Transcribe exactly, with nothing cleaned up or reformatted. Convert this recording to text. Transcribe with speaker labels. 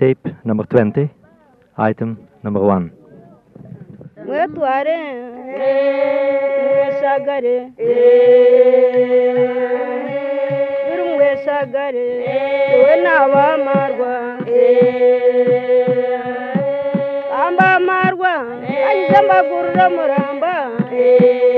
Speaker 1: tape number twenty, item number one.
Speaker 2: Mwetware mwesagare Biri mwesagare we nabamarwa Amba marwa Ayize mbagurura muramba